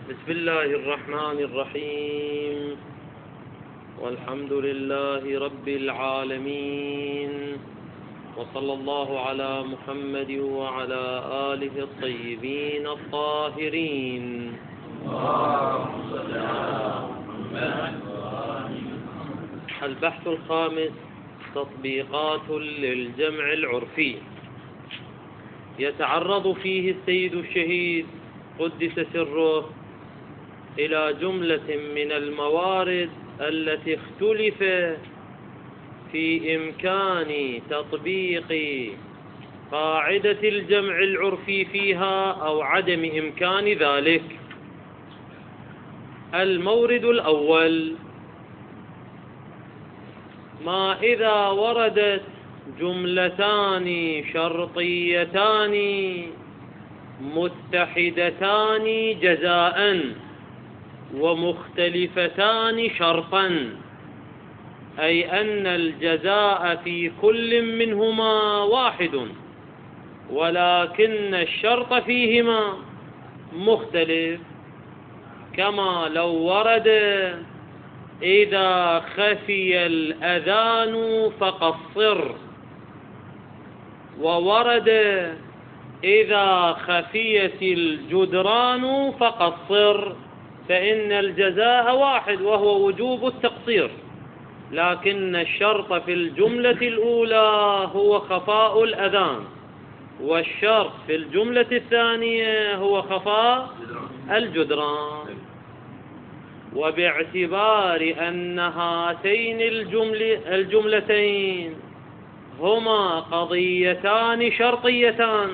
بسم الله الرحمن الرحيم. والحمد لله رب العالمين، وصلى الله على محمد وعلى آله الطيبين الطاهرين. البحث الخامس: تطبيقات للجمع العرفي. يتعرض فيه السيد الشهيد قدس سره إلى جملة من الموارد التي اختلف في إمكان تطبيق قاعدة الجمع العرفي فيها أو عدم إمكان ذلك. المورد الأول: ما إذا وردت جملتان شرطيتان متحدتان جزاء ومختلفتان شرطا، أي أن الجزاء في كل منهما واحد ولكن الشرط فيهما مختلف، كما لو ورد إذا خفي الأذان فقصر، وورد إذا خفيت الجدران فقصر، فإن الجزاء واحد وهو وجوب التقصير، لكن الشرط في الجملة الأولى هو خفاء الأذان، والشرط في الجملة الثانية هو خفاء الجدران. وباعتبار أن هاتين الجملتين هما قضيتان شرطيتان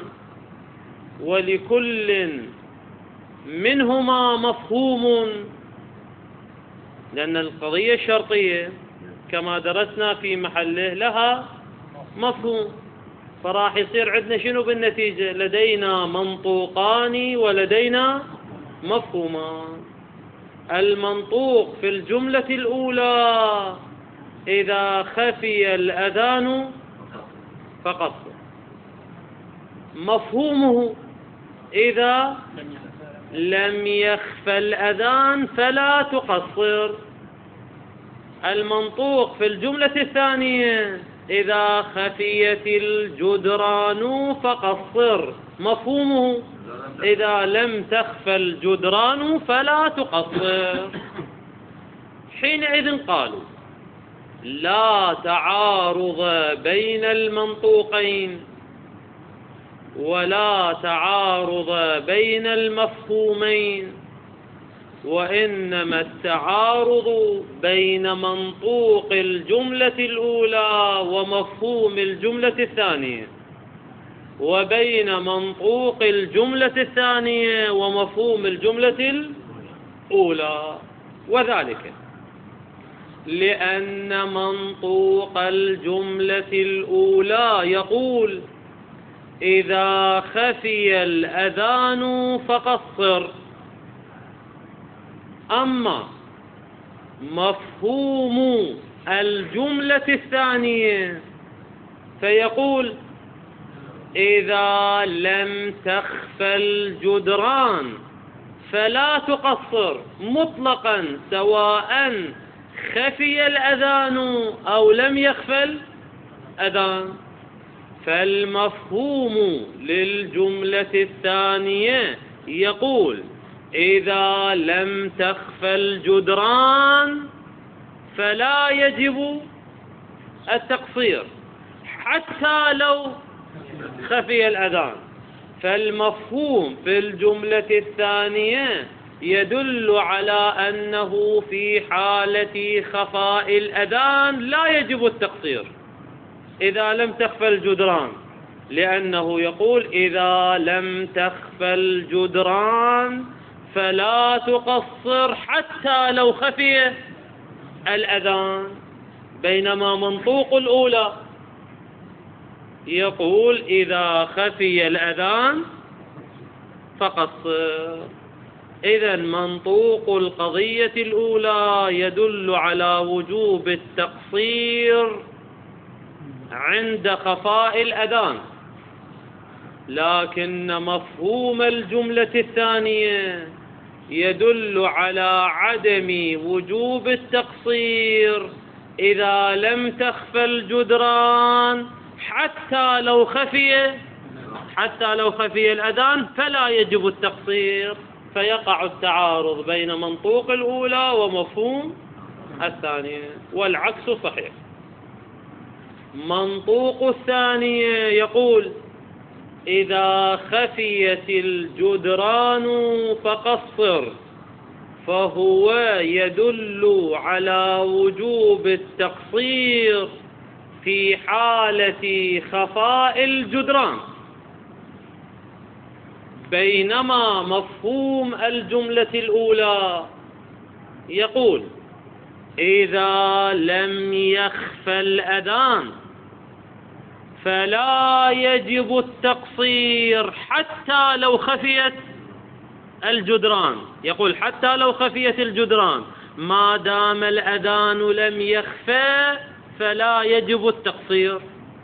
ولكل منهما مفهوم، لأن القضية الشرطية كما درسنا في محله لها مفهوم، فراح يصير عندنا شنو بالنتيجة؟ لدينا منطوقان ولدينا مفهومان. المنطوق في الجملة الأولى إذا خفي الأذان فقصر، مفهومه إذا لم يخف الأذان فلا تقصر. المنطوق في الجملة الثانية إذا خفيت الجدران فقصر، مفهومه إذا لم تخف الجدران فلا تقصر. حينئذ قالوا: لا تعارض بين المنطوقين ولا تعارض بين المفهومين، وإنما التعارض بين منطوق الجملة الأولى ومفهوم الجملة الثانية، وبين منطوق الجملة الثانية ومفهوم الجملة الأولى. وذلك لأن منطوق الجملة الأولى يقول: إذا خفي الأذان فقصر، أما مفهوم الجملة الثانية فيقول: إذا لم تخف الجدران فلا تقصر مطلقا، سواء خفي الأذان أو لم يخف الأذان. فالمفهوم للجملة الثانية يقول: إذا لم تخف الجدران فلا يجب التقصير حتى لو خفي الأذان. فالمفهوم في الجملة الثانية يدل على أنه في حالة خفاء الأذان لا يجب التقصير إذا لم تخف الجدران، لأنه يقول: إذا لم تخف الجدران فلا تقصر حتى لو خفي الأذان. بينما منطوق الأولى يقول: إذا خفي الأذان فقصر. إذن منطوق القضية الأولى يدل على وجوب التقصير عند خفاء الأذان، لكن مفهوم الجملة الثانية يدل على عدم وجوب التقصير إذا لم تخفى الجدران حتى لو خفي الأذان فلا يجب التقصير، فيقع التعارض بين منطوق الأولى ومفهوم الثانية، والعكس صحيح. منطوق الثانية يقول إذا خفيت الجدران فقصر، فهو يدل على وجوب التقصير في حالة خفاء الجدران، بينما مفهوم الجملة الأولى يقول إذا لم يخفى الأذان فلا يجب التقصير حتى لو خفيت الجدران. يقول حتى لو خفيت الجدران، ما دام الأذان لم يخفى فلا يجب التقصير.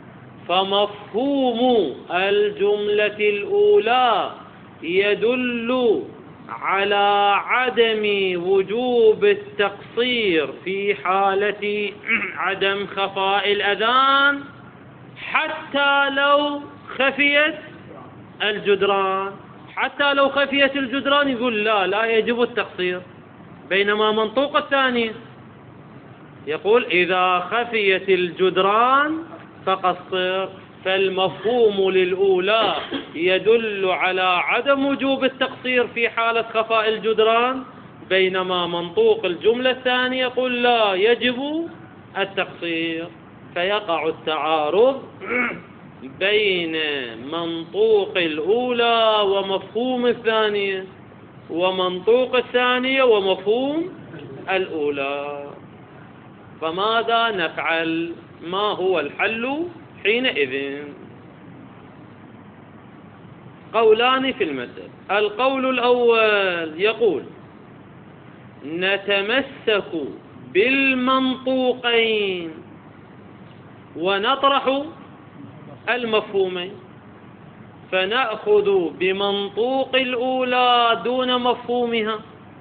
فمفهوم الجملة الأولى يدل على عدم وجوب التقصير في حالة عدم خفاء الأذان حتى لو خفيت الجدران. حتى لو خفيت الجدران يقول لا يجب التقصير، بينما منطوق الثاني يقول إذا خفيت الجدران فقصر. فالمفهوم للأولى يدل على عدم وجوب التقصير في حالة خفاء الجدران، بينما منطوق الجملة الثانية يقول لا يجب التقصير، فيقع التعارض بين منطوق الأولى ومفهوم الثانية، ومنطوق الثانية ومفهوم الأولى. فماذا نفعل؟ ما هو الحل حينئذ؟ قولان في المسألة. القول الأول يقول نتمسك بالمنطوقين ونطرح المفهومين، فنأخذ بمنطوق الأولى دون مفهومها،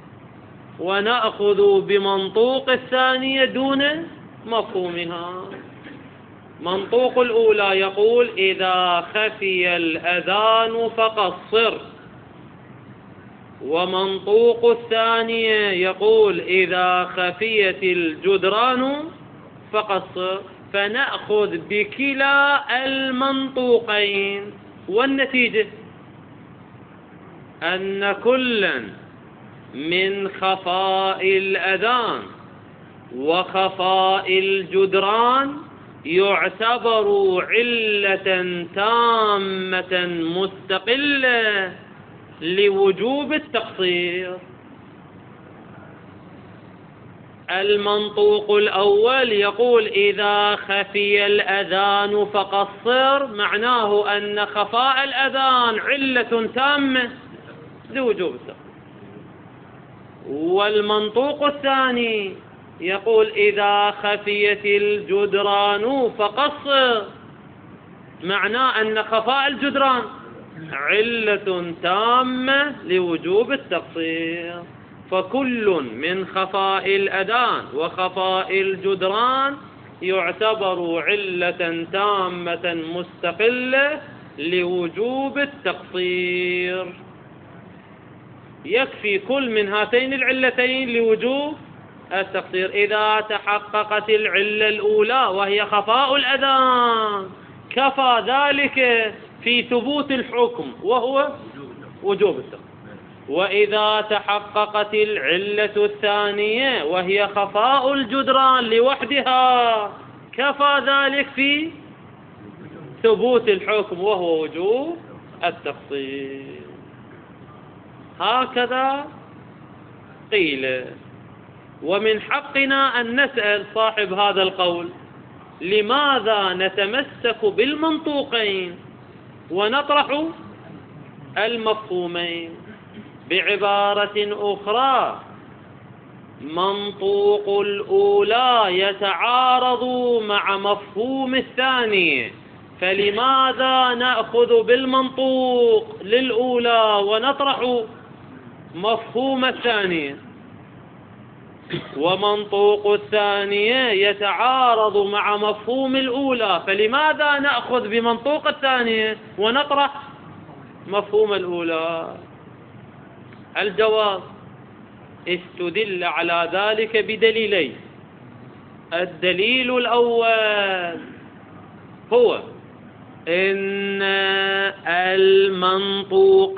ونأخذ بمنطوق الثانية دون مفهومها. منطوق الأولى يقول إذا خفي الأذان فقصر، ومنطوق الثانية يقول إذا خفيت الجدران فقصر. فنأخذ بكلا المنطوقين، والنتيجة أن كلا من خفاء الأذان وخفاء الجدران يعتبر علة تامة مستقلة لوجوب التقصير. المنطوق الأول يقول إذا خفي الأذان فقصر، معناه أن خفاء الأذان علة تامة لوجوب التقصير. والمنطوق الثاني يقول إذا خفيت الجدران فقصر، معناه أن خفاء الجدران علة تامة لوجوب التقصير. فكل من خفاء الأذان وخفاء الجدران يعتبر علة تامة مستقلة لوجوب التقصير. يكفي كل من هاتين العلتين لوجوب التقصير. إذا تحققت العلة الأولى وهي خفاء الأذان كفى ذلك في ثبوت الحكم وهو وجوب التقصير. وإذا تحققت العلة الثانية وهي خفاء الجدران لوحدها كفى ذلك في ثبوت الحكم وهو وجوب التقصير. هكذا قيل. ومن حقنا أن نسأل صاحب هذا القول لماذا نتمسك بالمنطوقين ونطرح المفهومين؟ بعبارة أخرى، منطوق الأولى يتعارض مع مفهوم الثاني، فلماذا نأخذ بالمنطوق للأولى ونطرح مفهوم الثانية، ومنطوق الثانية يتعارض مع مفهوم الأولى، فلماذا نأخذ بمنطوق الثانية ونطرح مفهوم الأولى؟ الجواب: استدل على ذلك بدليلين. الدليل الأول هو إن المنطوق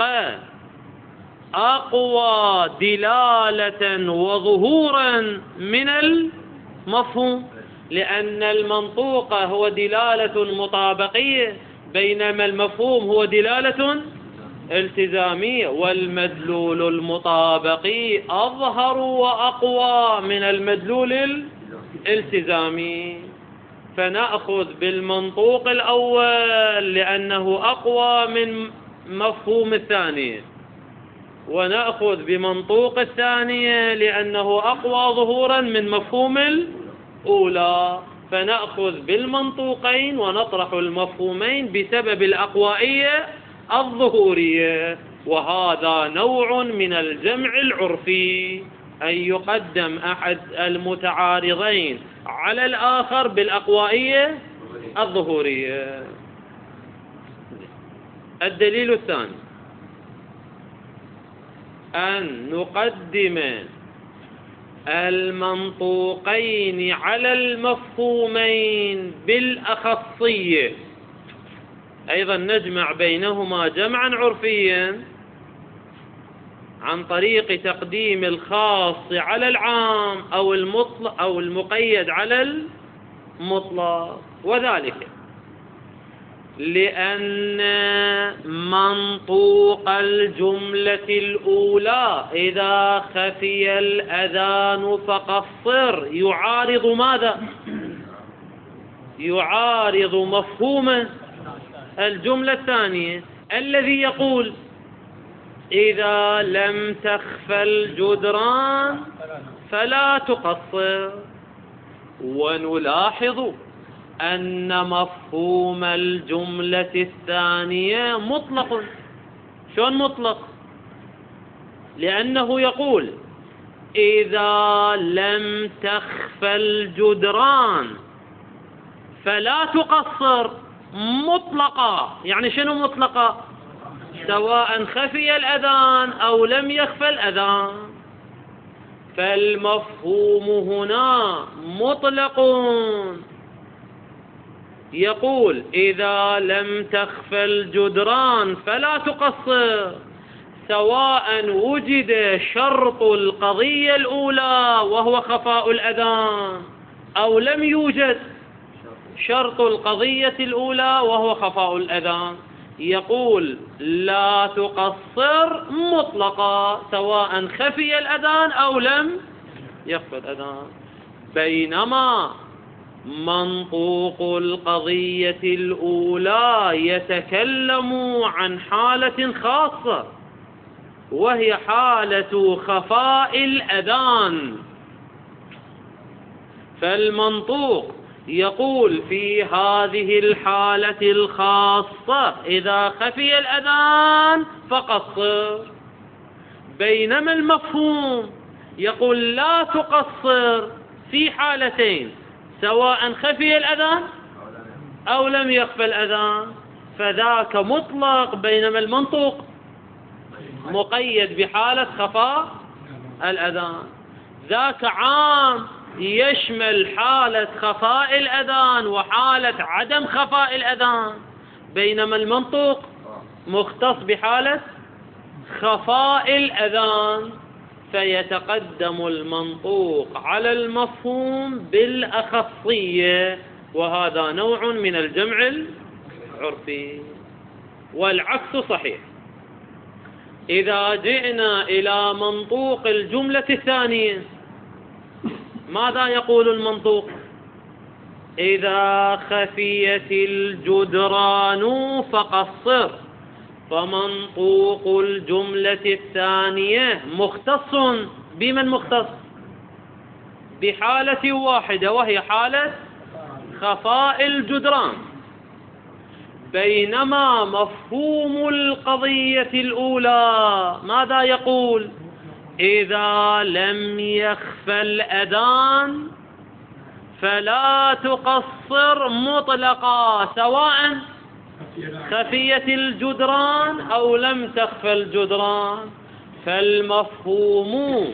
أقوى دلالة وظهورا من المفهوم، لأن المنطوق هو دلالة مطابقية، بينما المفهوم هو دلالة التزامية، والمدلول المطابقي أظهر وأقوى من المدلول الالتزامي، فنأخذ بالمنطوق الأول لأنه أقوى من مفهوم الثاني، ونأخذ بمنطوق الثانية لأنه أقوى ظهورا من مفهوم الأولى، فنأخذ بالمنطوقين ونطرح المفهومين بسبب الأقوائية الظهورية. وهذا نوع من الجمع العرفي، أن يقدم أحد المتعارضين على الآخر بالأقوائية الظهورية. الدليل الثاني أن نقدم المنطوقين على المفهومين بالأخصية، أيضا نجمع بينهما جمعا عرفيا عن طريق تقديم الخاص على العام أو المطلق أو المقيد على المطلق، وذلك لأن منطوق الجملة الأولى إذا خفي الأذان فقصر يعارض ماذا؟ يعارض مفهوم الجملة الثانية الذي يقول إذا لم تخف الجدران فلا تقصر. ونلاحظ أن مفهوم الجملة الثانية مطلق. شلون مطلق؟ لأنه يقول إذا لم تخف الجدران فلا تقصر مطلقة. يعني شنو مطلقة؟ سواء خفي الأذان أو لم يخف الأذان، فالمفهوم هنا مطلق، يقول إذا لم تخف الجدران فلا تقصر، سواء وجد شرط القضية الأولى وهو خفاء الأذان أو لم يوجد شرط القضية الأولى وهو خفاء الأذان، يقول لا تقصر مطلقا سواء خفي الأذان أو لم يخفى الأذان. بينما منطوق القضية الأولى يتكلم عن حالة خاصة، وهي حالة خفاء الأذان، فالمنطوق يقول في هذه الحالة الخاصة إذا خفي الأذان فقصر، بينما المفهوم يقول لا تقصر في حالتين سواء خفي الأذان أو لم يخفى الأذان، فذاك مطلق، بينما المنطوق مقيد بحالة خفاء الأذان. ذاك عام يشمل حالة خفاء الأذان وحالة عدم خفاء الأذان، بينما المنطوق مختص بحالة خفاء الأذان، فيتقدم المنطوق على المفهوم بالأخصية، وهذا نوع من الجمع العرفي. والعكس صحيح. إذا جئنا إلى منطوق الجملة الثانية ماذا يقول المنطوق؟ إذا خفيت الجدران فقصر، فمنطوق الجملة الثانية مختص بمن مختص؟ بحالة واحدة وهي حالة خفاء الجدران، بينما مفهوم القضية الأولى ماذا يقول؟ إذا لم يخف الأذان فلا تقصر مطلقا، سواء خفيت الجدران أو لم تخف الجدران. فالمفهوم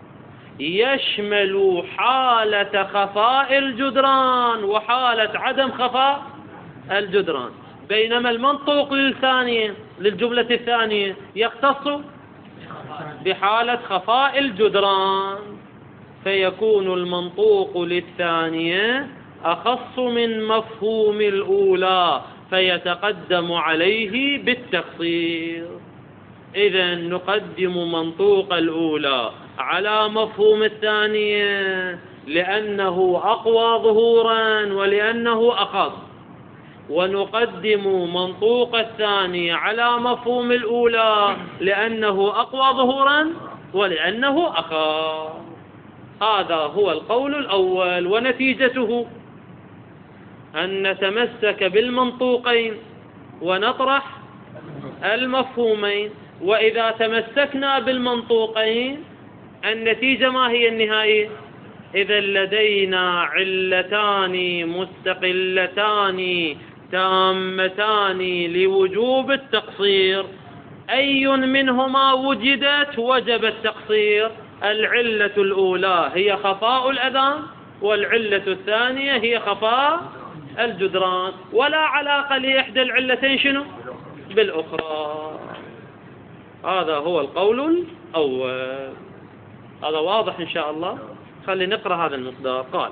يشمل حالة خفاء الجدران وحالة عدم خفاء الجدران، بينما المنطوق للجملة الثانية يختص بحالة خفاء الجدران، فيكون المنطوق للثانية أخص من مفهوم الأولى فيتقدم عليه بالتقصير. إذن نقدم منطوق الأولى على مفهوم الثانية لأنه أقوى ظهورا ولأنه أخص، ونقدم منطوق الثاني على مفهوم الأولى لأنه أقوى ظهورا ولأنه أخص. هذا هو القول الأول، ونتيجته أن نتمسك بالمنطوقين ونطرح المفهومين. وإذا تمسكنا بالمنطوقين النتيجة ما هي النهائية؟ إذا لدينا علتان مستقلتان تامتان لوجوب التقصير، أي منهما وجدت وجب التقصير؟ العلة الأولى هي خفاء الأذان، والعلة الثانية هي خفاء الجدران، ولا علاقة لإحدى العلتين شنو بالأخرى. هذا هو القول الأول. هذا واضح إن شاء الله. خلي نقرأ هذا المقدار. قال: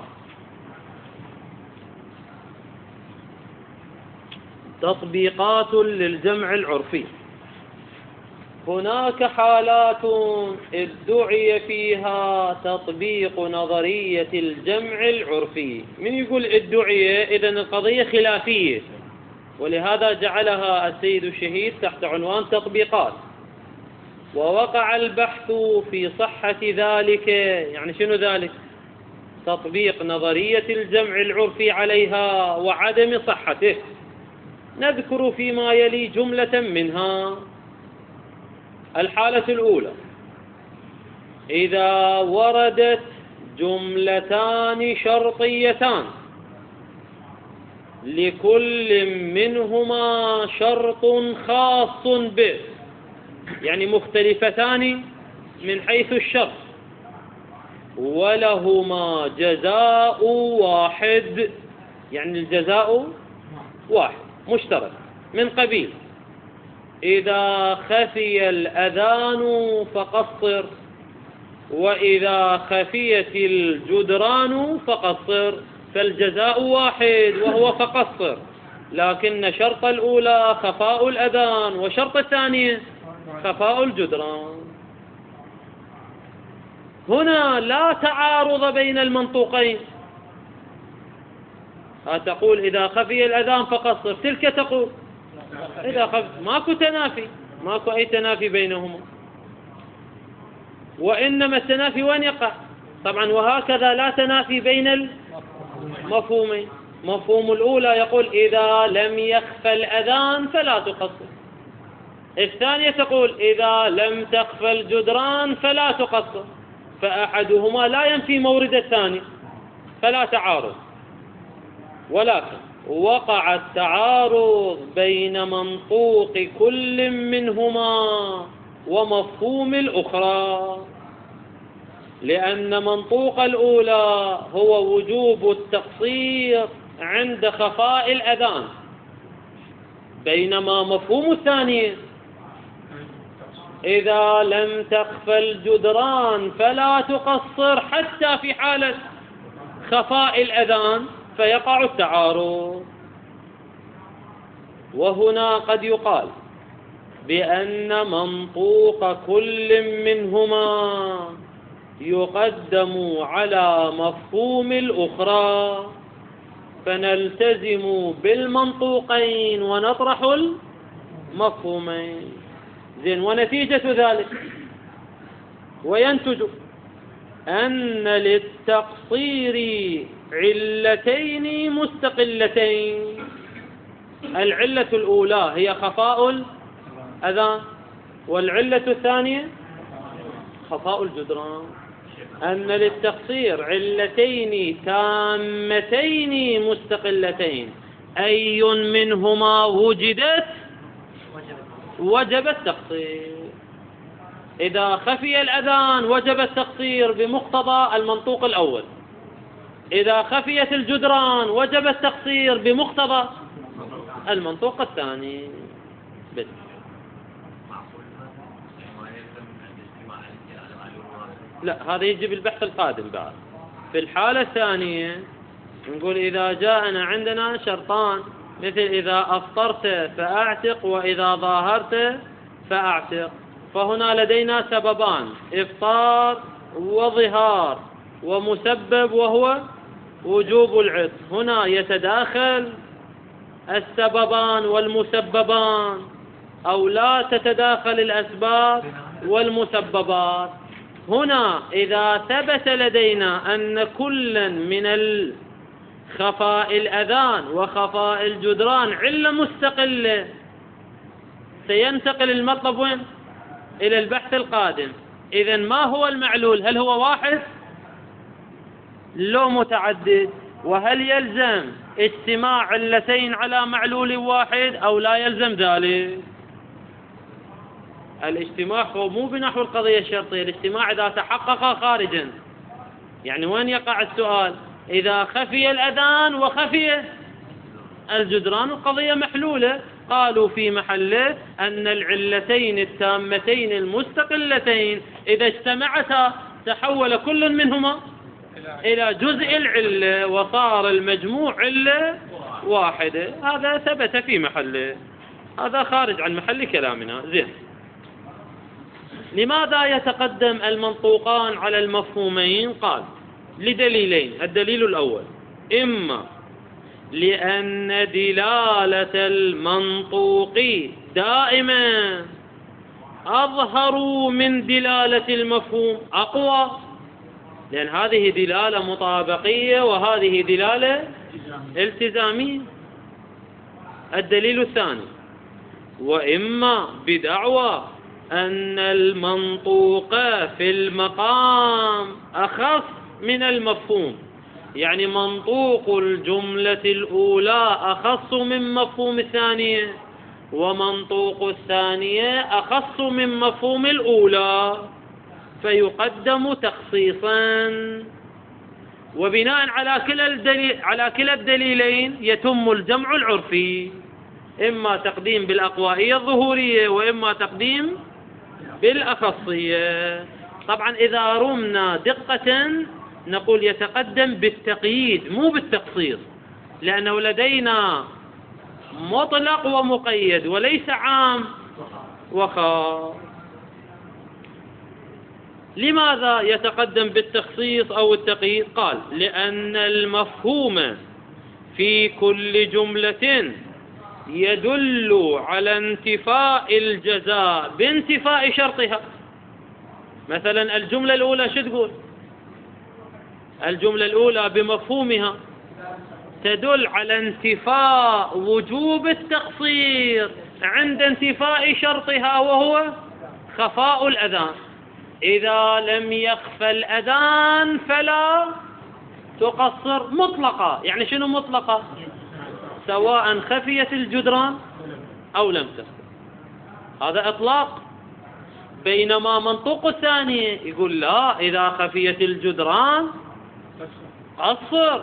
تطبيقات للجمع العرفي. هناك حالات ادعي فيها تطبيق نظرية الجمع العرفي. من يقول ادعي؟ إذن القضية خلافية، ولهذا جعلها السيد الشهيد تحت عنوان تطبيقات. ووقع البحث في صحة ذلك. يعني شنو ذلك؟ تطبيق نظرية الجمع العرفي عليها وعدم صحته. نذكر فيما يلي جملة منها. الحالة الأولى: إذا وردت جملتان شرطيتان لكل منهما شرط خاص به، يعني مختلفتان من حيث الشرط، ولهما جزاء واحد، يعني الجزاء واحد مشترك، من قبيل: إذا خفي الأذان فقصر، وإذا خفيت الجدران فقصر. فالجزاء واحد وهو فقصر، لكن شرط الأولى خفاء الأذان وشرط الثانية خفاء الجدران. هنا لا تعارض بين المنطوقين. تقول إذا خفي الأذان فقصر، تلك تقول إذا خفي. ماكو تنافي، ماكو أي تنافي بينهما، وإنما التنافي وين يقع؟ طبعا وهكذا لا تنافي بين المفهومين. مفهوم الأولى يقول إذا لم يخف الأذان فلا تقصر، الثانية تقول إذا لم تخف الجدران فلا تقصر، فأحدهما لا ينفي مورد الثاني، فلا تعارض. ولكن وقع التعارض بين منطوق كل منهما ومفهوم الأخرى، لأن منطوق الأولى هو وجوب التقصير عند خفاء الأذان، بينما مفهوم الثاني إذا لم تخف الجدران فلا تقصر حتى في حالة خفاء الأذان، فيقع التعارض. وهنا قد يقال بأن منطوق كل منهما يقدم على مفهوم الأخرى، فنلتزم بالمنطوقين ونطرح المفهومين. زين، ونتيجة ذلك وينتج أن للتقصير علتين مستقلتين. العلة الأولى هي خفاء الأذان، والعلة الثانية خفاء الجدران، أن للتقصير علتين تامتين مستقلتين، أي منهما وجدت وجب التقصير. إذا خفي الأذان وجب التقصير بمقتضى المنطوق الأول، إذا خفيت الجدران وجب التقصير بمقتضى المنطوق الثاني. بس لا، هذا يجي بالبحث القادم بعد. في الحالة الثانية نقول إذا جاءنا عندنا شرطان، مثل إذا أفطرت فأعتق وإذا ظاهرت فأعتق، فهنا لدينا سببان، إفطار وظهار، ومسبب وهو وجوب العتق. هنا يتداخل السببان والمسببان أو لا تتداخل الأسباب والمسببات. هنا إذا ثبت لدينا أن كل من خفاء الأذان وخفاء الجدران علة مستقلة، سينتقل المطلب وين؟ إلى البحث القادم. إذن ما هو المعلول؟ هل هو واحد لو متعدد؟ وهل يلزم اجتماع علتين على معلول واحد أو لا يلزم ذلك؟ الاجتماع هو مو بنحو القضية الشرطية، الاجتماع إذا تحقق خارجا. يعني وين يقع السؤال؟ إذا خفي الأذان وخفي الجدران القضية محلولة. قالوا في محله أن العلتين التامتين المستقلتين إذا اجتمعتا تحول كل منهما إلى جزء العلة وصار المجموع علة واحدة. هذا ثبت في محله، هذا خارج عن محل كلامنا. زين، لماذا يتقدم المنطوقان على المفهومين؟ قال لدليلين. الدليل الأول، إما لأن دلالة المنطوق دائما أظهر من دلالة المفهوم، أقوى، لأن هذه دلالة مطابقية وهذه دلالة التزامية. الدليل الثاني، وإما بدعوى أن المنطوق في المقام أخف من المفهوم، يعني منطوق الجملة الأولى أخص من مفهوم الثانية، ومنطوق الثانية أخص من مفهوم الأولى، فيقدم تخصيصا. وبناء على كلا الدليلين يتم الجمع العرفي، إما تقديم بالأقوائية الظهورية وإما تقديم بالأخصية. طبعا إذا رمنا دقة نقول يتقدم بالتقييد مو بالتقصير، لأنه لدينا مطلق ومقيد وليس عام وخاص. لماذا يتقدم بالتخصيص أو التقييد؟ قال لأن المفهوم في كل جملة يدل على انتفاء الجزاء بانتفاء شرطها. مثلا الجملة الأولى شو تقول؟ الجملة الأولى بمفهومها تدل على انتفاء وجوب التقصير عند انتفاء شرطها وهو خفاء الأذان. إذا لم يخف الأذان فلا تقصر مطلقة. يعني شنو مطلقة؟ سواء خفيت الجدران أو لم تخف، هذا إطلاق. بينما منطوق الثاني يقول لا، إذا خفيت الجدران قصر،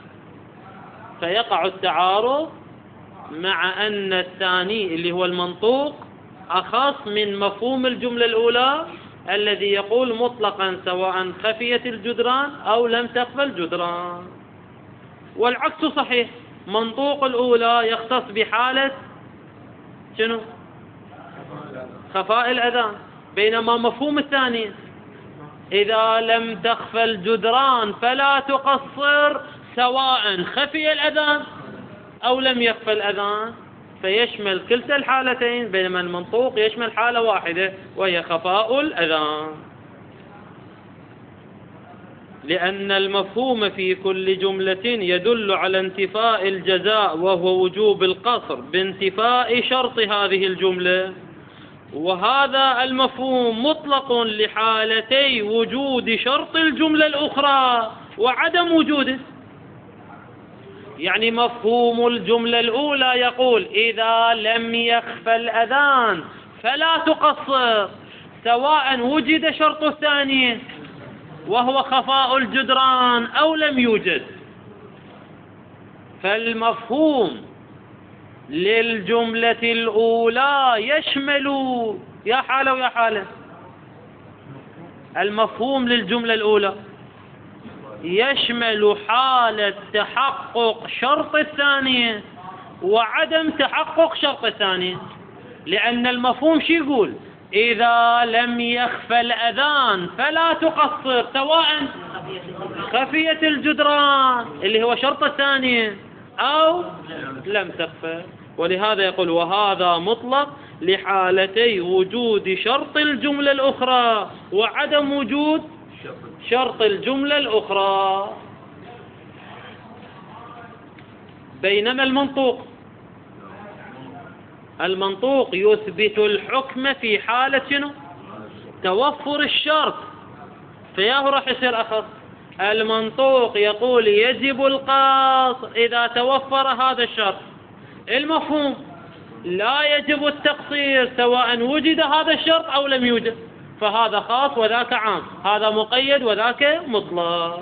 فيقع التعارض مع أن الثاني اللي هو المنطوق أخص من مفهوم الجملة الأولى الذي يقول مطلقا سواء خفيت الجدران أو لم تخف الجدران. والعكس صحيح، منطوق الأولى يختص بحالة شنو؟ خفاء الأذان، بينما مفهوم الثاني إذا لم تخف الجدران فلا تقصر سواء خفي الأذان أو لم يخف الأذان، فيشمل كلتا الحالتين، بينما المنطوق يشمل حالة واحدة وهي خفاء الأذان. لأن المفهوم في كل جملة يدل على انتفاء الجزاء وهو وجوب القصر بانتفاء شرط هذه الجملة، وهذا المفهوم مطلق لحالتي وجود شرط الجملة الأخرى وعدم وجوده. يعني مفهوم الجملة الأولى يقول إذا لم يخفى الأذان فلا تقصر، سواء وجد شرط الثاني وهو خفاء الجدران أو لم يوجد. فالمفهوم للجملة الأولى يشمل يا حالة ويا حالة. المفهوم للجملة الأولى يشمل حالة تحقق شرط الثانية وعدم تحقق شرط الثانية، لأن المفهوم شو يقول؟ إذا لم يخفى الأذان فلا تقصر، سواء خفيت الجدران اللي هو شرط الثانية أو لم تخفى. ولهذا يقول وهذا مطلق لحالتي وجود شرط الجملة الأخرى وعدم وجود شرط الجملة الأخرى. بينما المنطوق يثبت الحكم في حالة شنو؟ توفر الشرط، فياه راح يصير أخص. المنطوق يقول يجب القصر إذا توفر هذا الشرط. المفهوم لا يجب التقصير سواء وجد هذا الشرط أو لم يوجد، فهذا خاص وذاك عام، هذا مقيد وذاك مطلق.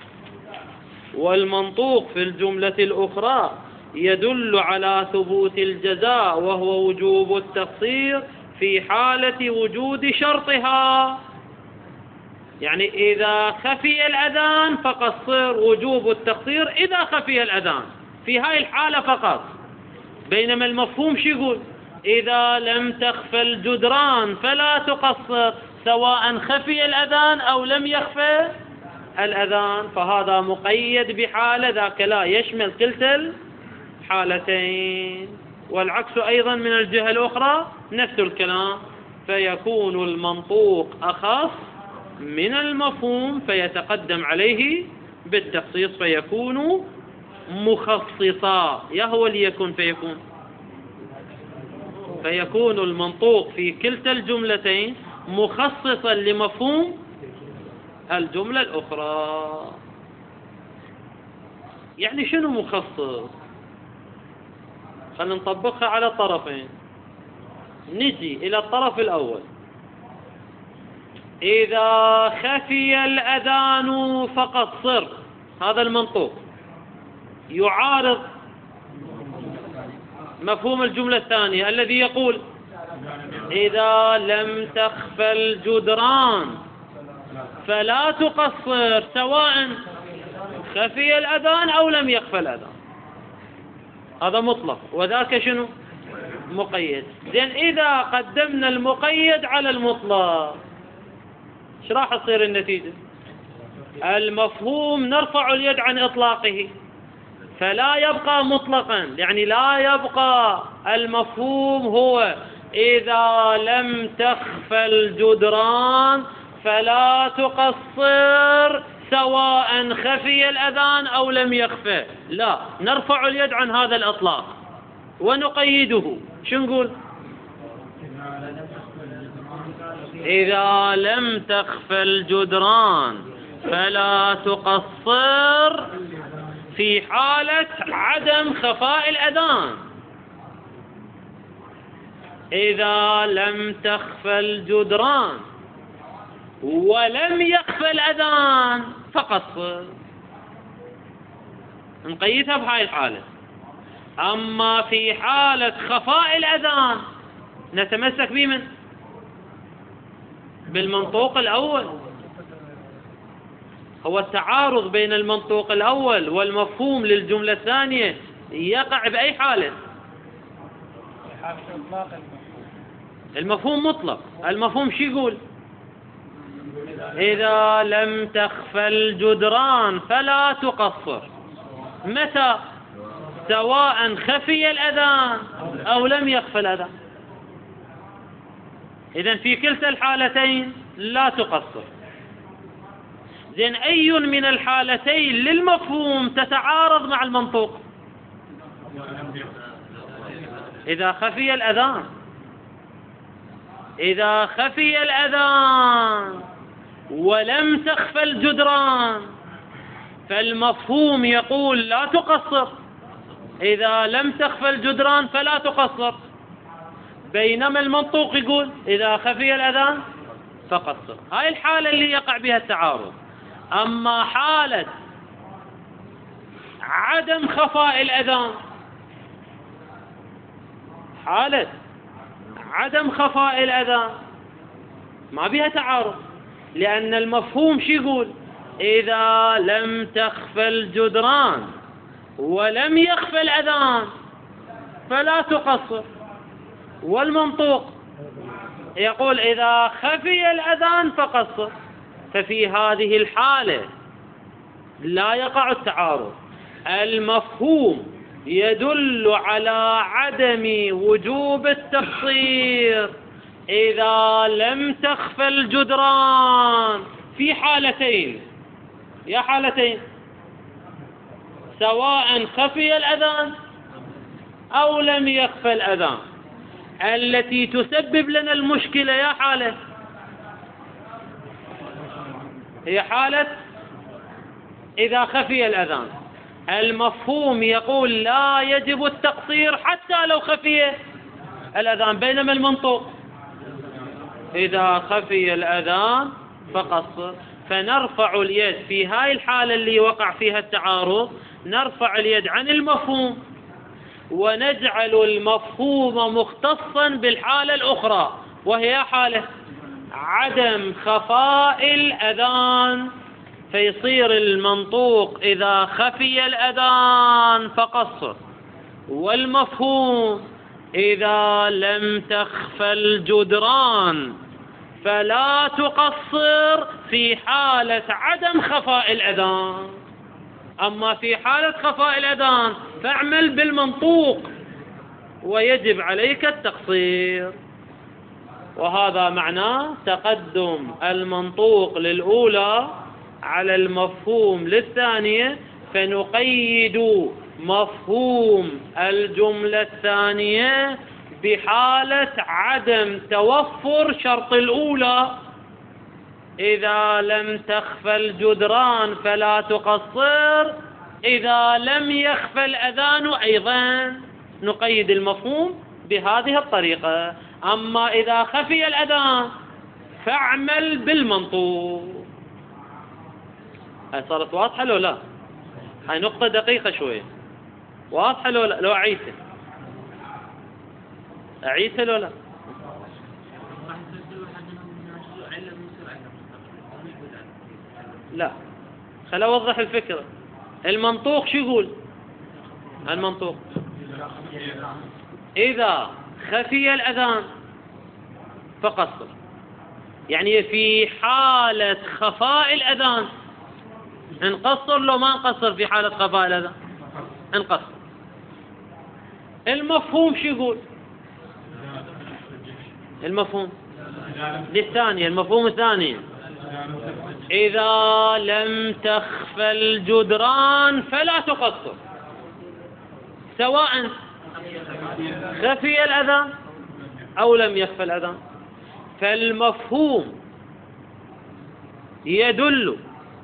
والمنطوق في الجملة الأخرى يدل على ثبوت الجزاء وهو وجوب التقصير في حالة وجود شرطها. يعني إذا خفي الأذان فقصر، وجوب التقصير إذا خفي الأذان في هاي الحالة فقط. بينما المفهوم شو يقول؟ إذا لم تخفى الجدران فلا تقصر، سواء خفي الأذان أو لم يخفى الأذان، فهذا مقيد بحالة، ذاك لا يشمل كلتا الحالتين. والعكس أيضا من الجهة الأخرى نفس الكلام، فيكون المنطوق أخص من المفهوم فيتقدم عليه بالتخصيص فيكون مخصصا. يهو ليكن فيكون المنطوق في كلتا الجملتين مخصصا لمفهوم الجملة الأخرى. يعني شنو مخصص؟ خلينا نطبقها على الطرفين. نجي إلى الطرف الأول، إذا خفي الأذان فقصر، هذا المنطوق يعارض مفهوم الجملة الثانية الذي يقول إذا لم تخفى الجدران فلا تقصر، سواء خفي الأذان أو لم يخفى الأذان. هذا مطلق وذاك شنو؟ مقيد. زين إذا قدمنا المقيد على المطلق ايش راح تصير النتيجة؟ المفهوم نرفع اليد عن إطلاقه فلا يبقى مطلقا، يعني لا يبقى المفهوم هو إذا لم تخفى الجدران فلا تقصر سواء خفي الأذان أو لم يخفى. لا، نرفع اليد عن هذا الإطلاق ونقيده. شو نقول؟ إذا لم تخفى الجدران فلا تقصر في حالة عدم خفاء الأذان. إذا لم تخفى الجدران ولم يخفى الأذان فقصر، نقيدها بهاي الحالة. أما في حالة خفاء الأذان نتمسك بمن؟ بالمنطوق الأول. هو التعارض بين المنطوق الأول والمفهوم للجملة الثانية يقع بأي حالة؟ المفهوم مطلق. المفهوم شو يقول؟ إذا لم تخفى الجدران فلا تقصر. متى؟ سواء خفي الأذان أو لم يخفى الأذان. إذن في كلتا الحالتين لا تقصر. زين أي من الحالتين للمفهوم تتعارض مع المنطوق؟ إذا خفي الأذان. إذا خفي الأذان ولم تخفى الجدران فالمفهوم يقول لا تقصر، إذا لم تخفى الجدران فلا تقصر، بينما المنطوق يقول إذا خفي الأذان فقصر. هاي الحالة اللي يقع بها التعارض. أما حالة عدم خفاء الأذان، حالة عدم خفاء الأذان ما بها تعارض، لأن المفهوم شو يقول؟ إذا لم تخفى الجدران ولم يخفى الأذان فلا تقصر، والمنطوق يقول إذا خفي الأذان فقصر. ففي هذه الحالة لا يقع التعارض، المفهوم يدل على عدم وجوب التقصير إذا لم تخفى الجدران في حالتين، يا حالتين، سواء خفي الأذان أو لم يخفى الأذان. التي تسبب لنا المشكلة يا حالة هي حالة إذا خفي الأذان. المفهوم يقول لا يجب التقصير حتى لو خفي الأذان، بينما المنطوق إذا خفي الأذان فقصر. فنرفع اليد في هاي الحالة اللي وقع فيها التعارض، نرفع اليد عن المفهوم ونجعل المفهوم مختصا بالحالة الأخرى، وهي حالة عدم خفاء الأذان. فيصير المنطوق إذا خفي الأذان فقصر، والمفهوم إذا لم تخفى الجدران فلا تقصر في حالة عدم خفاء الأذان. أما في حالة خفاء الأذان فاعمل بالمنطوق ويجب عليك التقصير. وهذا معناه تقدم المنطوق للأولى على المفهوم للثانية، فنقيد مفهوم الجملة الثانية بحالة عدم توفر شرط الأولى، إذا لم تخفى الجدران فلا تقصر، إذا لم يخفى الأذان أيضا نقيد المفهوم بهذه الطريقة. أما إذا خفي الأذان فاعمل بالمنطوق. هاي صارت واضحة لو لا؟ هاي نقطة دقيقة شوية، واضحة لو لا؟ لو أعيدها لو لا؟ لا، خل أوضح الفكرة. المنطوق شو يقول؟ المنطوق إذا خفي الأذان فقصر، يعني في حالة خفاء الأذان نقصر، لو ما نقصر في حالة خفاء الأذان نقصر. المفهوم شو يقول؟ المفهوم للثانية، المفهوم الثاني إذا لم تخفى الجدران فلا تقصر، سواء خفي الأذان أو لم يخفى الأذان. فالمفهوم يدل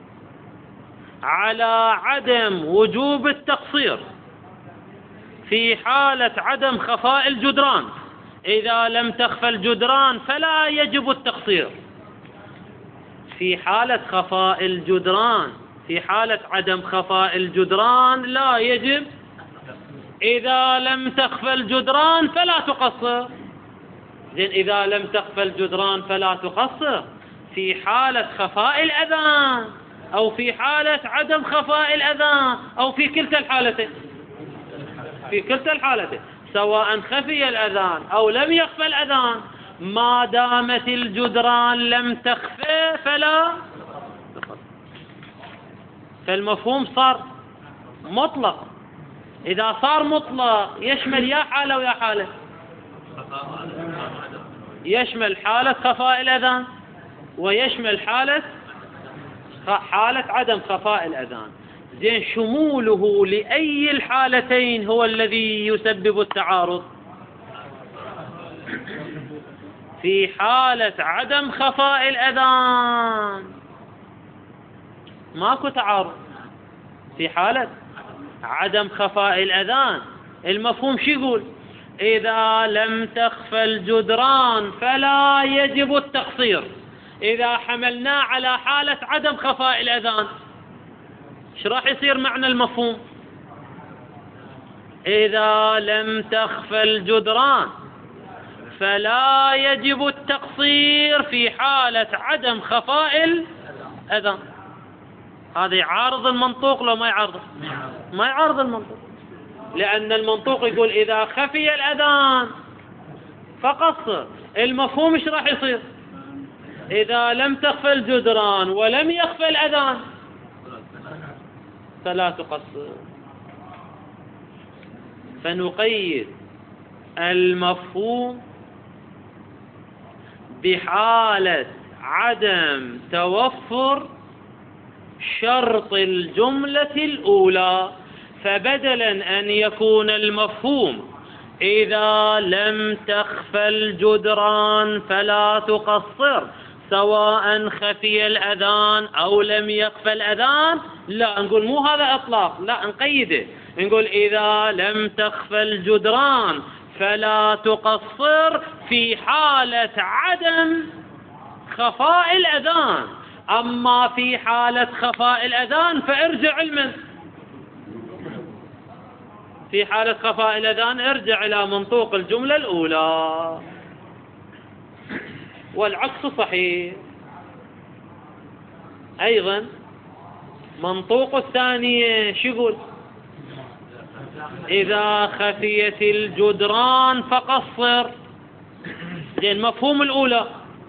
على عدم وجوب التقصير في حالة عدم خفاء الجدران، إذا لم تخفى الجدران فلا يجب التقصير. في حالة خفاء الجدران، في حالة عدم خفاء الجدران لا يجب. إذا لم تخفى الجدران فلا تقصر. زين، إذا لم تخفى الجدران فلا تقصر في حالة خفاء الأذان أو في حالة عدم خفاء الأذان أو في كلتا الحالتين، في كلتا الحالتين سواء خفي الأذان أو لم يخفى الأذان، ما دامت الجدران لم تخفى فلا تقصر. فالمفهوم صار مطلق. إذا صار مطلق يشمل يا حالة ويا حالة، يشمل حالة خفاء الأذان ويشمل حالة عدم خفاء الأذان. زين، شموله لأي الحالتين هو الذي يسبب التعارض؟ في حالة عدم خفاء الأذان. ماكو تعارض. في حالة عدم خفاء الأذان المفهوم شو يقول؟ إذا لم تخفى الجدران فلا يجب التقصير. إذا حملناه على حالة عدم خفاء الأذان ايش راح يصير معنى المفهوم؟ إذا لم تخفى الجدران فلا يجب التقصير في حالة عدم خفاء الأذان. هذا يعارض المنطوق لو ما يعارضه؟ ما يعارض المنطوق، لأن المنطوق يقول إذا خفي الأذان فقصر. المفهوم ايش راح يصير؟ إذا لم تخفى الجدران ولم يخفى الأذان فلا تقصر. فنقيد المفهوم بحالة عدم توفر شرط الجملة الأولى. فبدلا أن يكون المفهوم إذا لم تخفى الجدران فلا تقصر سواء خفي الأذان أو لم يخفى الأذان، لا نقول مو هذا إطلاق، لا نقيده، نقول إذا لم تخفى الجدران فلا تقصر في حالة عدم خفاء الأذان. أما في حالة خفاء الأذان فارجع علما. في حالة خفاء الأذان ارجع إلى منطوق الجملة الأولى، والعكس صحيح. أيضا منطوق الثانية شو يقول؟ إذا خفيت الجدران فقصر. لأن مفهوم الأولى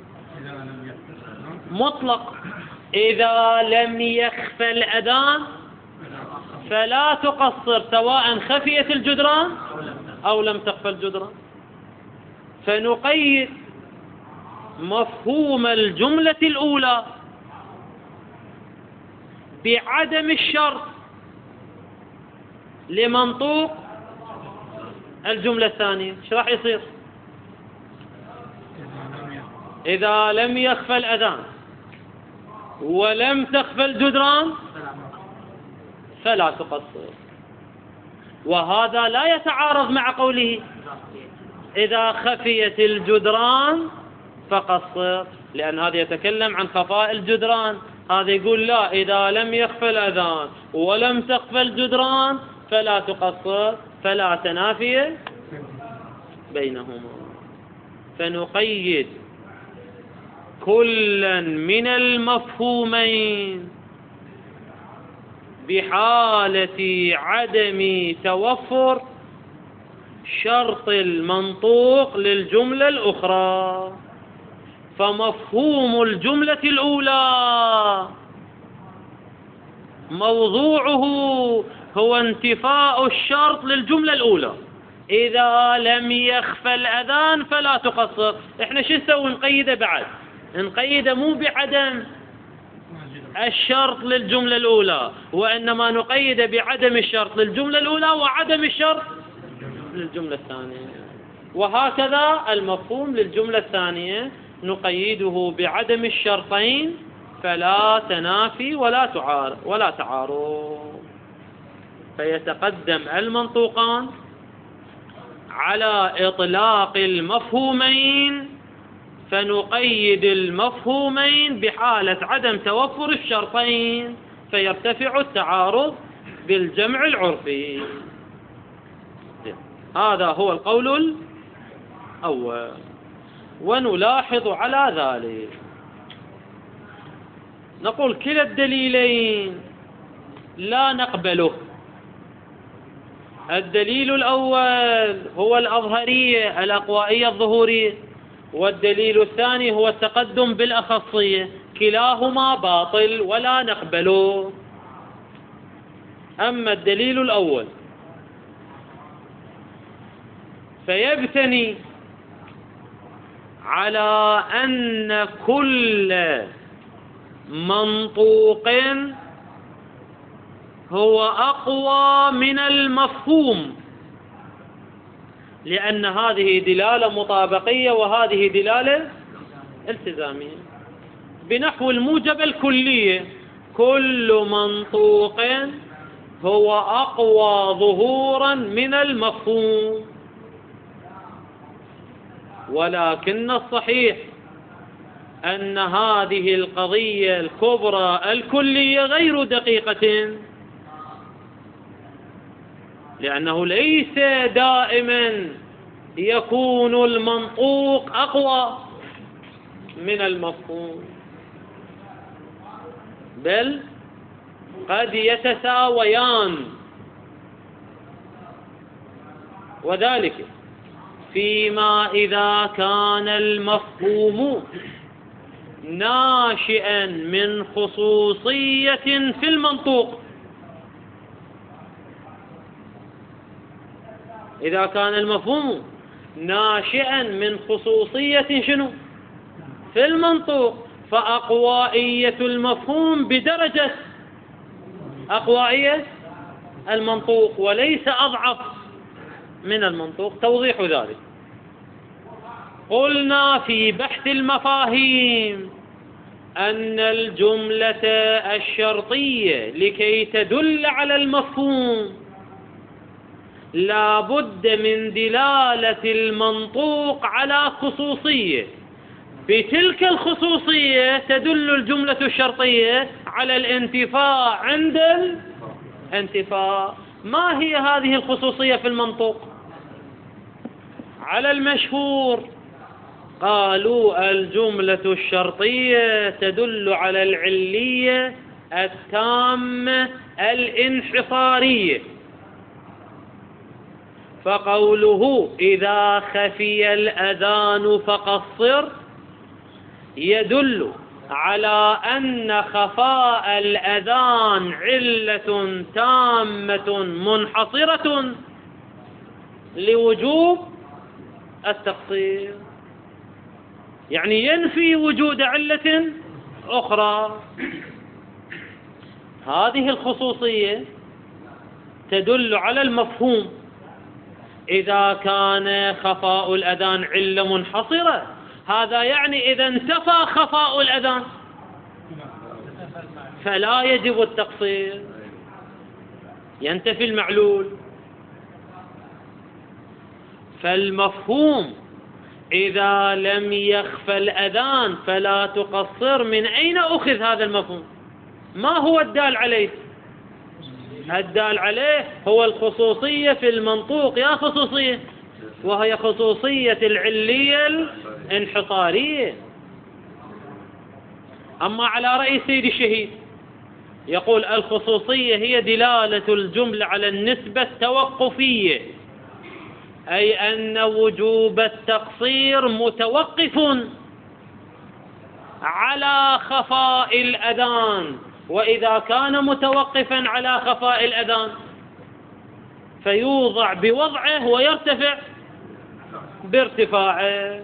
مطلق، إذا لم يخفى الأذان فلا تقصر سواء خفيت الجدران أو لم تخفى الجدران. فنقيد مفهوم الجملة الأولى بعدم الشرط لمنطوق الجملة الثانية. ايش راح يصير؟ إذا لم يخفى الأذان ولم تخفى الجدران فلا تقصر. وهذا لا يتعارض مع قوله إذا خفيت الجدران فقصر، لأن هذا يتكلم عن خفاء الجدران، هذا يقول لا، إذا لم يخفى الأذان ولم تخفى الجدران فلا تقصر، فلا تنافي بينهما. فنقيد كلا من المفهومين بحالة عدم توفر شرط المنطوق للجملة الأخرى. فمفهوم الجملة الأولى موضوعه هو انتفاء الشرط للجملة الأولى، إذا لم يخفى الأذان فلا تقصر. احنا شو نسوي؟ نقيده بعد، نقيده مو بعدم الشرط للجملة الأولى، وإنما نقيده بعدم الشرط للجملة الأولى وعدم الشرط للجملة الثانية. وهكذا المفهوم للجملة الثانية نقيده بعدم الشرطين فلا تنافي ولا تعارض. فيتقدم المنطوقان على إطلاق المفهومين، فنقيد المفهومين بحالة عدم توفر الشرطين فيرتفع التعارض بالجمع العرفي. هذا هو القول الأول. ونلاحظ على ذلك نقول كلا الدليلين لا نقبله. الدليل الأول هو الأظهرية الأقوائية الظهورية، والدليل الثاني هو التقدم بالأخصية، كلاهما باطل ولا نقبله. أما الدليل الأول فيبتني على أن كل منطوق هو أقوى من المفهوم لأن هذه دلالة مطابقية وهذه دلالة التزامية. بنحو الموجب الكلية: كل منطوق هو أقوى ظهورا من المفهوم، ولكن الصحيح أن هذه القضية الكبرى الكلية غير دقيقة، لأنه ليس دائما يكون المنطوق أقوى من المفهوم، بل قد يتساويان. وذلك فيما إذا كان المفهوم ناشئا من خصوصية في المنطوق. إذا كان المفهوم ناشئا من خصوصية شنو؟ في المنطوق، فأقوائية المفهوم بدرجة أقوائية المنطوق وليس أضعف من المنطوق. توضيح ذلك: قلنا في بحث المفاهيم أن الجملة الشرطية لكي تدل على المفهوم لا بد من دلالة المنطوق على خصوصية، بتلك الخصوصية تدل الجملة الشرطية على الانتفاء عند الانتفاء. ما هي هذه الخصوصية في المنطوق؟ على المشهور قالوا الجملة الشرطية تدل على العلية التامة الانحصارية، فقوله إذا خفي الأذان فقصر يدل على أن خفاء الأذان علة تامة منحصرة لوجوب التقصير، يعني ينفي وجود علة أخرى. هذه الخصوصية تدل على المفهوم. إذا كان خفاء الأذان علة منحصرة، هذا يعني إذا انتفى خفاء الأذان فلا يجب التقصير، ينتفي المعلول. فالمفهوم إذا لم يخفى الأذان فلا تقصر. من أين أخذ هذا المفهوم؟ ما هو الدال عليه؟ الدال عليه هو الخصوصية في المنطوق. يا خصوصية، وهي خصوصية العلية الانحصارية. أما على رأي سيد الشهيد يقول الخصوصية هي دلالة الجملة على النسبة التوقفية، أي أن وجوب التقصير متوقف على خفاء الأذان، وإذا كان متوقفا على خفاء الأذان فيوضع بوضعه ويرتفع بارتفاعه.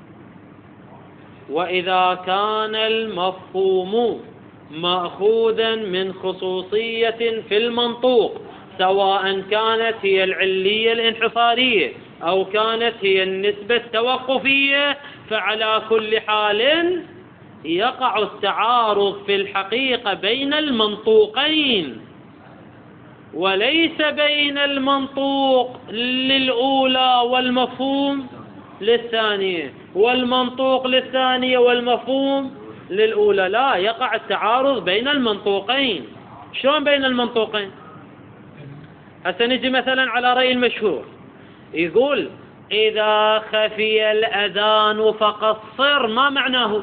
وإذا كان المفهوم مأخوذا من خصوصية في المنطوق، سواء كانت هي العلية الانحصارية أو كانت هي النسبة التوقفية، فعلى كل حال يقع التعارض في الحقيقة بين المنطوقين، وليس بين المنطوق للأولى والمفهوم للثانية، والمنطوق للثانية والمفهوم للأولى. لا، يقع التعارض بين المنطوقين. شلون بين المنطوقين؟ هسه نجي مثلا على رأي المشهور يقول إذا خفي الأذان فقصر. ما معناه؟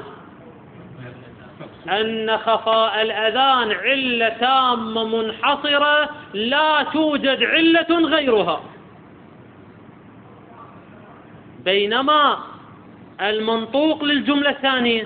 أن خفاء الأذان علة تامة منحصرة لا توجد علة غيرها، بينما المنطوق للجملة الثانية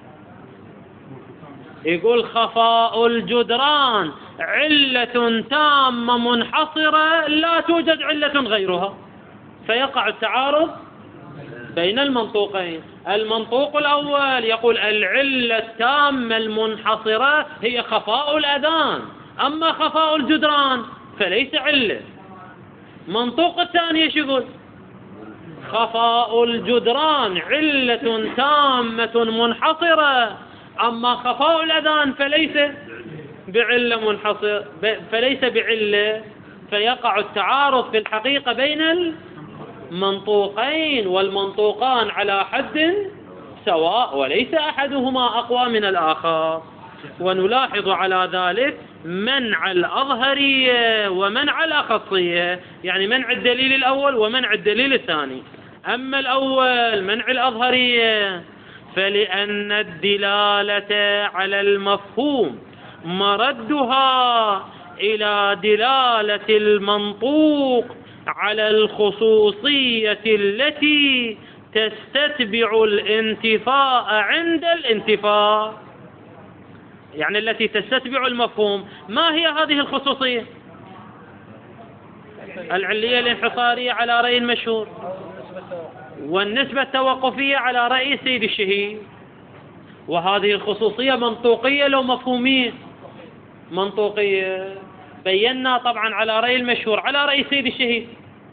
يقول خفاء الجدران علة تامة منحصرة لا توجد علة غيرها، فيقع التعارض بين المنطوقين. المنطوق الأول يقول العلة التامة المنحصرة هي خفاء الأذان، أما خفاء الجدران فليس علة. منطوق الثاني ايش يقول؟ خفاء الجدران علة تامة منحصرة، أما خفاء الأذان فليس بعلة منحصر، فليس بعلة، فيقع التعارض في الحقيقة بين المنطوقين، والمنطوقان على حد سواء وليس أحدهما أقوى من الآخر. ونلاحظ على ذلك منع الأظهرية ومنع الأخصية، يعني منع الدليل الأول ومنع الدليل الثاني. أما الأول منع الأظهرية فلأن الدلالة على المفهوم مردها إلى دلالة المنطوق على الخصوصية التي تستتبع الانتفاء عند الانتفاء، يعني التي تستتبع المفهوم. ما هي هذه الخصوصية؟ العلية الانحصارية على رأي المشهور، والنسبة التوقفية على رأي سيد الشهيد. وهذه الخصوصية منطوقية لو مفهومية؟ منطوقية. بينا طبعا على رأي المشهور، على رأي سيد الشهيد،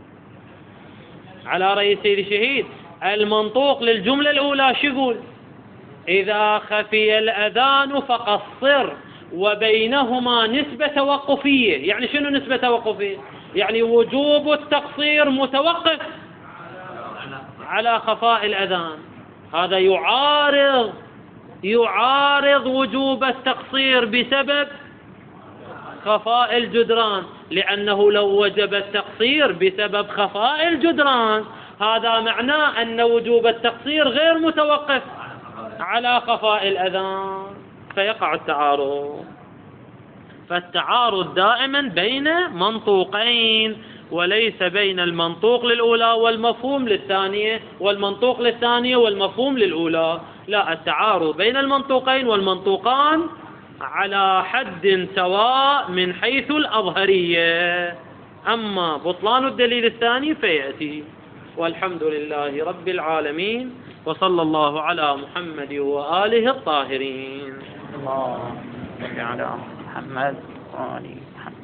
على رأي سيد الشهيد المنطوق للجملة الأولى شو يقول؟ إذا خفي الأذان فقصر، وبينهما نسبة توقفية. يعني شنو نسبة توقفية؟ يعني وجوب التقصير متوقف على خفاء الأذان. هذا يعارض وجوب التقصير بسبب خفاء الجدران، لأنه لو وجب التقصير بسبب خفاء الجدران هذا معناه أن وجوب التقصير غير متوقف على خفاء الأذان، فيقع التعارض. فالتعارض دائما بين منطوقين، وليس بين المنطوق للأولى والمفهوم للثانية، والمنطوق للثانية والمفهوم للأولى. لا، التعارض بين المنطوقين، والمنطوقان على حد سواء من حيث الأظهرية. أما بطلان الدليل الثاني فيأتي. والحمد لله رب العالمين، وصلى الله على محمد وآله الطاهرين. اللهم صل على محمد وآله محمد.